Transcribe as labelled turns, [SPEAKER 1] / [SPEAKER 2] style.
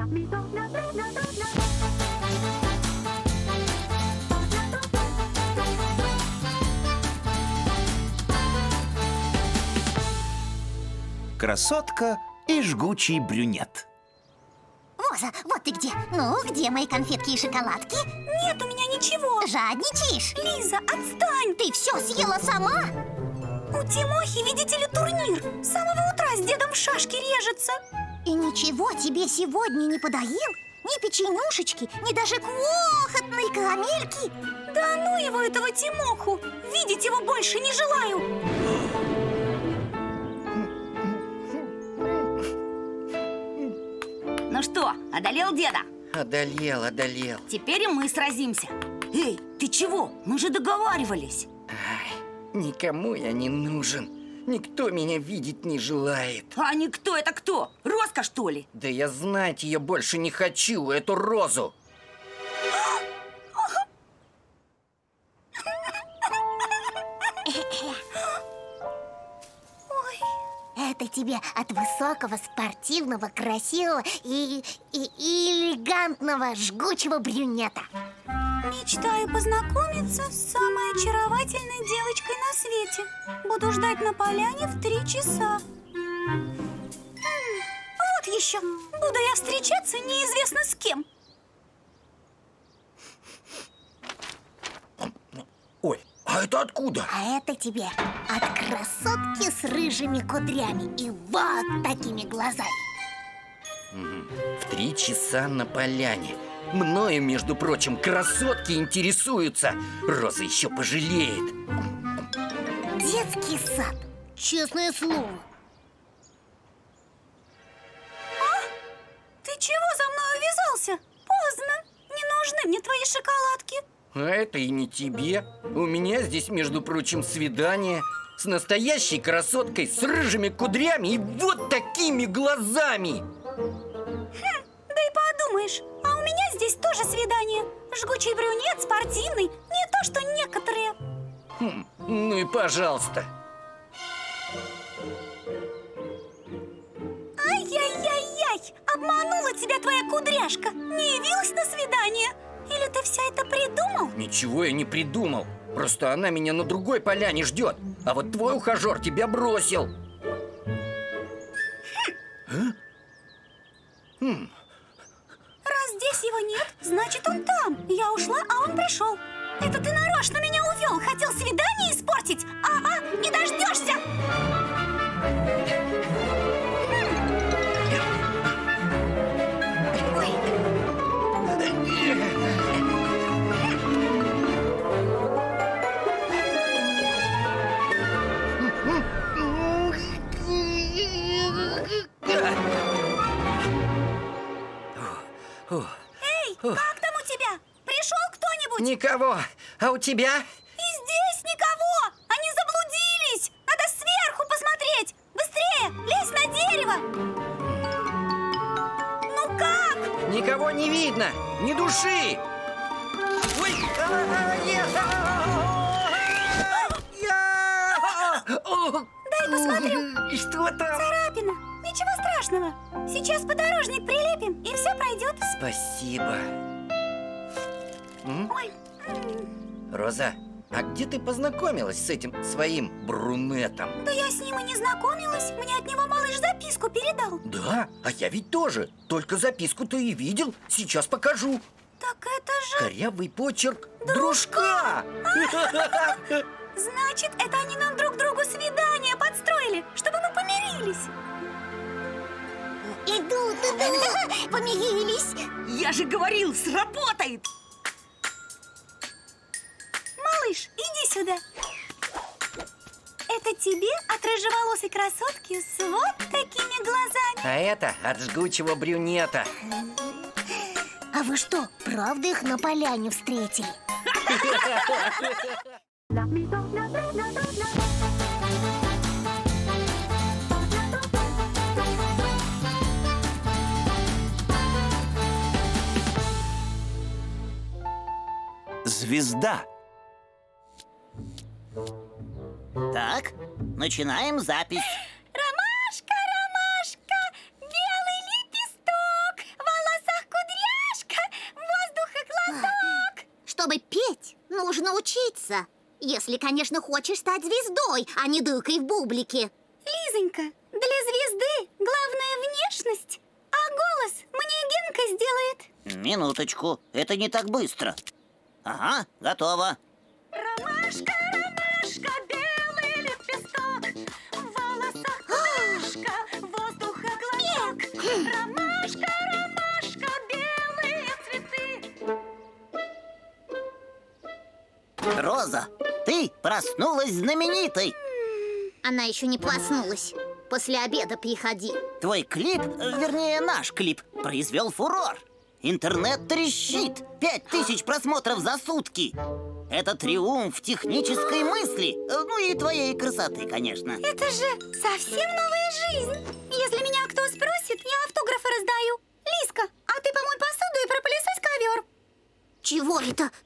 [SPEAKER 1] Красотка и жгучий брюнет.
[SPEAKER 2] Воза, вот ты где. Ну, где мои конфетки и шоколадки?
[SPEAKER 3] Нет у меня ничего.
[SPEAKER 2] Жадничаешь?
[SPEAKER 3] Лиза, отстань.
[SPEAKER 2] Ты все съела сама?
[SPEAKER 3] У Тимохи, видите ли, турнир. С самого утра с дедом в шашки режется.
[SPEAKER 2] И ничего тебе сегодня не подоил? Ни печенюшечки, ни даже крохотной карамельки?
[SPEAKER 3] Да ну его, этого Тимоху. Видеть его больше не желаю.
[SPEAKER 4] Ну что, одолел деда?
[SPEAKER 5] Одолел.
[SPEAKER 4] Теперь и мы сразимся. Эй, ты чего? Мы же договаривались.
[SPEAKER 5] Ай, никому я не нужен. Никто меня видеть не желает.
[SPEAKER 4] А никто это кто? Роска, что ли?
[SPEAKER 5] Да я знать ее больше не хочу, эту Розу.
[SPEAKER 2] Это тебе от высокого, спортивного, красивого и элегантного жгучего брюнета.
[SPEAKER 3] Мечтаю познакомиться с самой очаровательной девочкой на свете. Буду ждать на поляне в 3 часа. Вот еще. Буду я встречаться неизвестно с кем.
[SPEAKER 5] Ой, а это откуда?
[SPEAKER 2] А это тебе от красотки с рыжими кудрями и вот такими глазами.
[SPEAKER 5] В 3 часа на поляне. Мною, между прочим, красотки интересуются. Роза еще пожалеет.
[SPEAKER 2] Детский сад, честное слово.
[SPEAKER 3] Ты чего за мной увязался? Поздно. Не нужны мне твои шоколадки.
[SPEAKER 5] А это и не тебе. У меня здесь, между прочим, свидание с настоящей красоткой с рыжими кудрями и вот такими глазами.
[SPEAKER 3] Да и подумаешь, а у меня здесь тоже свидание. Жгучий брюнет, спортивный, не то что некоторые.
[SPEAKER 5] Ну и пожалуйста.
[SPEAKER 3] Ай-яй-яй-яй! Обманула тебя твоя кудряшка. Не явилась на свидание. Или ты все это придумал?
[SPEAKER 5] Ничего я не придумал. Просто она меня на другой поляне ждет. А вот твой ухажер тебя бросил.
[SPEAKER 3] Раз здесь его нет, значит он там. Я ушла, а он пришел. Это ты нарочно меня увел. Хотел свидание испортить? Ага, не дождешься. Эй, как там у тебя? Пришел кто-нибудь?
[SPEAKER 5] Никого. А у тебя?
[SPEAKER 3] И здесь никого! Они заблудились! Надо сверху посмотреть! Быстрее! Лезь на дерево! Ну как?
[SPEAKER 5] Никого не видно. Ни души. Ой!
[SPEAKER 3] Дай посмотрю.
[SPEAKER 5] Что там?
[SPEAKER 3] Царапина. Ничего страшного. Сейчас подорожник прилепим, и все пройдет.
[SPEAKER 5] Спасибо.
[SPEAKER 3] Ой.
[SPEAKER 5] Роза, а где ты познакомилась с этим своим брюнетом?
[SPEAKER 3] Да я с ним и не знакомилась. Мне от него малыш записку передал.
[SPEAKER 5] Да, а я ведь тоже. Только записку-то и видел. Сейчас покажу.
[SPEAKER 3] Так это же...
[SPEAKER 5] Корявый почерк дружка.
[SPEAKER 3] Значит, это они нам друг другу свидание подстроили, чтобы мы помирились.
[SPEAKER 2] Идут, помирились.
[SPEAKER 4] Я же говорил, сработает!
[SPEAKER 3] Малыш, иди сюда. Это тебе от рыжеволосой красотки с вот такими глазами.
[SPEAKER 5] А это от жгучего брюнета.
[SPEAKER 2] А вы что, правда их на поляне встретили?
[SPEAKER 1] Звезда.
[SPEAKER 6] Так, начинаем запись.
[SPEAKER 3] Ромашка, ромашка, белый лепесток, волос
[SPEAKER 2] Нужно учиться. Если, конечно, хочешь стать звездой, а не дыркой в бублике.
[SPEAKER 3] Лизонька, для звезды главная внешность, а голос мне Генка сделает.
[SPEAKER 6] Минуточку, это не так быстро. Ага, готово.
[SPEAKER 3] Ромашка, ромашка, белый лепесток, в волосах ромашка, воздуха глоток. Ромашка, ромашка, белые цветы.
[SPEAKER 6] Роза, ты проснулась знаменитой.
[SPEAKER 2] Она еще не проснулась. После обеда приходи.
[SPEAKER 6] Твой клип, вернее наш клип, произвел фурор. Интернет трещит. 5000 просмотров за сутки. Это триумф технической мысли. Ну и твоей красоты, конечно.
[SPEAKER 3] Это же совсем новая жизнь. Если меня кто спросит, я автографы раздаю. Лизка, а ты помой посуду и пропылесось ковер.
[SPEAKER 2] Чего это?